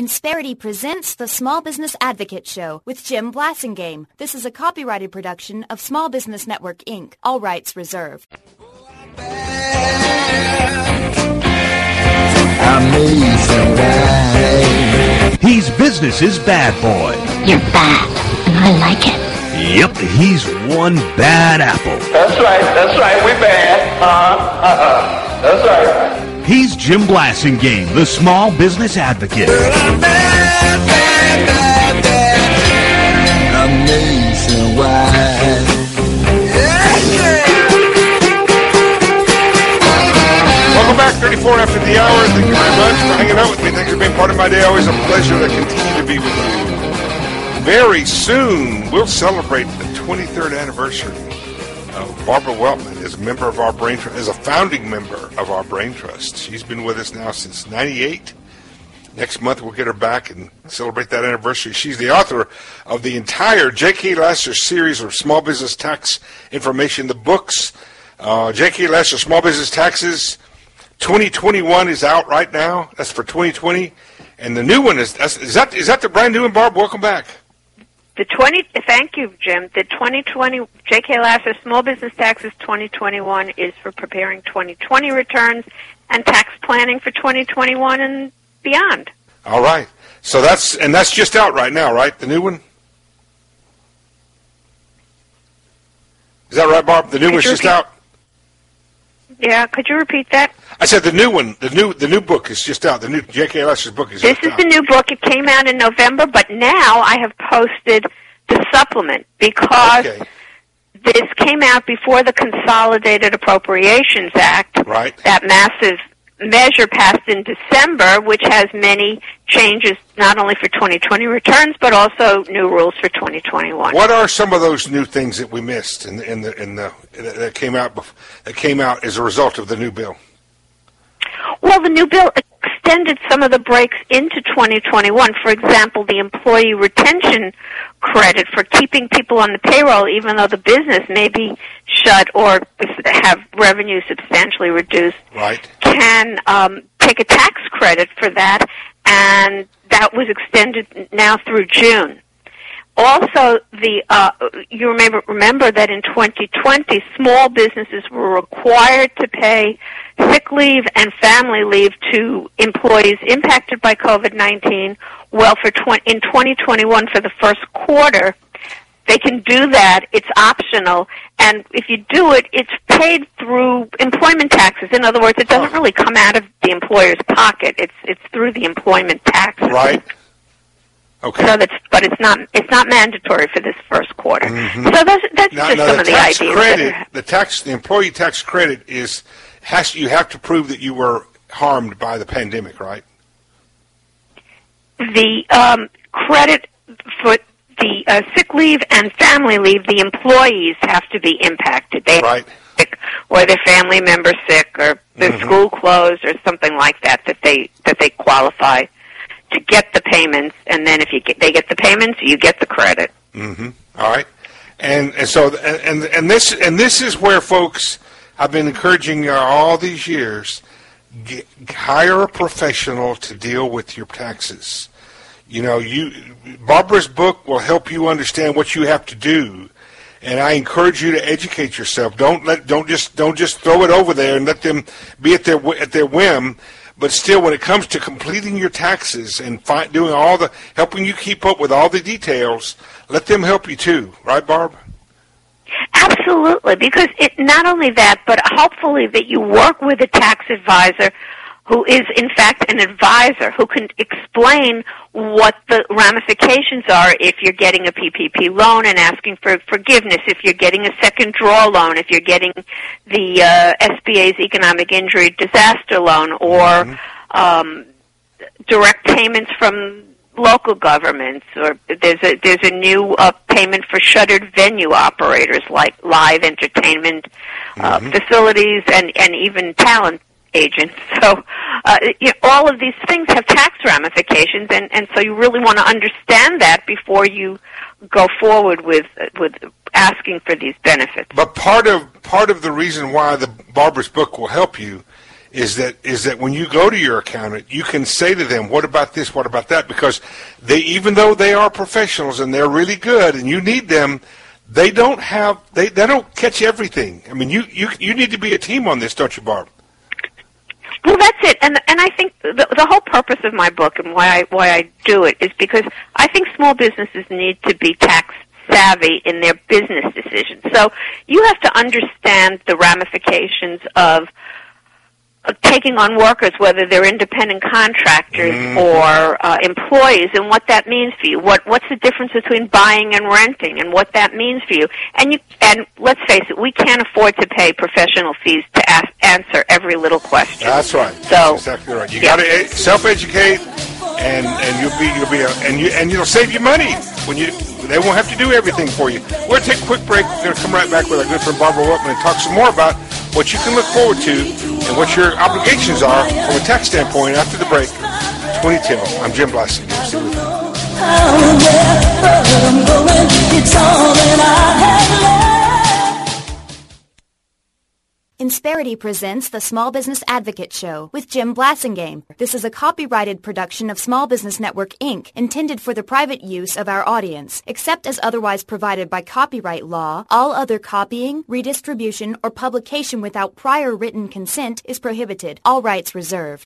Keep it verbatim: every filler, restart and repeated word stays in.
Insperity presents the Small Business Advocate Show with Jim Blasingame. This is a copyrighted production of Small Business Network, Incorporated. All rights reserved. He's business's bad boy. You're bad, and I like it. Yep, he's one bad apple. That's right, that's right, we bad. Uh-huh, uh-huh, that's right. He's Jim Blasingame, the Small Business Advocate. I'm bad, bad, bad, bad. I'm nationwide. Welcome back, thirty-four after the hour. Thank you very much for hanging out with me. Thanks for being part of my day. Always a pleasure to continue to be with you. Very soon, we'll celebrate the twenty-third anniversary of Barbara Weltman as a member of our Brain Trust, as a founding member of our Brain Trust. She's been with us now since ninety-eight. Next month, we'll get her back and celebrate that anniversary. She's the author of the entire J K. Lasser series of small business tax information, the books. Uh, J K. Lasser Small Business Taxes twenty twenty-one is out right now. That's for twenty twenty. And the new one is, is that is that the brand new one, Barb? Welcome back. The twenty. Thank you, Jim. The twenty twenty J K. Lasser Small Business Taxes twenty twenty-one is for preparing twenty twenty returns and tax planning for twenty twenty-one and beyond. All right. So that's and that's just out right now, right? The new one. Is that right, Barb? The new Could one's just repeat? out. Yeah. Could you repeat that? I said the new one. The new the new book is just out. The new J K. Lasser's book is This just is out. the new book. It came out in November, but now I have posted the supplement because Okay. this came out before the Consolidated Appropriations Act. Right. That massive measure passed in December, which has many changes not only for twenty twenty returns, but also new rules for twenty twenty-one. What are some of those new things that we missed in the in the in the that came out bef- that came out as a result of the new bill? Well, the new bill extended some of the breaks into twenty twenty-one. For example, the employee retention credit for keeping people on the payroll even though the business may be shut or have revenue substantially reduced, Right. can um, take a tax credit for that, and that was extended now through June. Also, the uh, you remember remember that in twenty twenty, small businesses were required to pay sick leave and family leave to employees impacted by COVID nineteen. Well, for tw- in twenty twenty-one, for the first quarter, they can do that. It's optional, and if you do it, it's paid through employment taxes. In other words, it doesn't really come out of the employer's pocket. It's it's through the employment taxes. Right. Okay. So that's, but it's not it's not mandatory for this first quarter. Mm-hmm. So that's that's Now, just now some the of the tax ideas. credit, that are, the tax, the employee tax credit is has you have to prove that you were harmed by the pandemic, right? the um, credit for the uh, sick leave and family leave, the employees have to be impacted. They Right. sick, or their family member sick, or their Mhm. school closed, or something like that. That they that they qualify to get the payments, and then if you get, they get the payments, you get the credit. Mm-hmm. All right. And and so and and, and this and this is where folks I've been encouraging uh, all these years. Get, hire a professional to deal with your taxes. You know, you Barbara's book will help you understand what you have to do, and I encourage you to educate yourself. Don't let don't just don't just throw it over there and let them be at their at their whim. But still, when it comes to completing your taxes and fi- doing all the helping you keep up with all the details, let them help you too, right, Barb? Absolutely, because it not only that, but hopefully that you work with a tax advisor who is in fact an advisor who can explain what the ramifications are if you're getting a P P P loan and asking for forgiveness, if you're getting a second draw loan, if you're getting the uh, S B A's economic injury disaster loan, or mm-hmm. um, direct payments from local governments, or there's a there's a new uh, payment for shuttered venue operators like live entertainment uh, mm-hmm. facilities and and even talent agents. So uh, you know, all of these things have tax ramifications, and, and so you really want to understand that before you go forward with with asking for these benefits. But part of part of the reason why the Barbara's book will help you is that is that when you go to your accountant, you can say to them, what about this, what about that? Because they, even though they are professionals and they're really good and you need them, they don't have, they, they don't catch everything. I mean, you, you, you need to be a team on this, don't you, Barb? Well, that's it, and and I think the, the whole purpose of my book and why I why I do it is because I think small businesses need to be tax savvy in their business decisions. So you have to understand the ramifications of taking on workers, whether they're independent contractors mm. or uh, employees, and what that means for you. What what's the difference between buying and renting, and what that means for you? And you and let's face it, we can't afford to pay professional fees to ask, answer every little question. That's right. So That's exactly right. You yeah. got to self-educate, and and you'll be you'll be a, and you and you'll save you money when you. They won't have to do everything for you. We're going to take a quick break. We're going to come right back with our good friend Barbara Wiltman and talk some more about what you can look forward to and what your obligations are from a tax standpoint after the break. twenty till. I'm Jim Blasingame. Stay with me. Insperity presents the Small Business Advocate Show with Jim Blasingame. This is a copyrighted production of Small Business Network, Incorporated, intended for the private use of our audience. Except as otherwise provided by copyright law, all other copying, redistribution, or publication without prior written consent is prohibited. All rights reserved.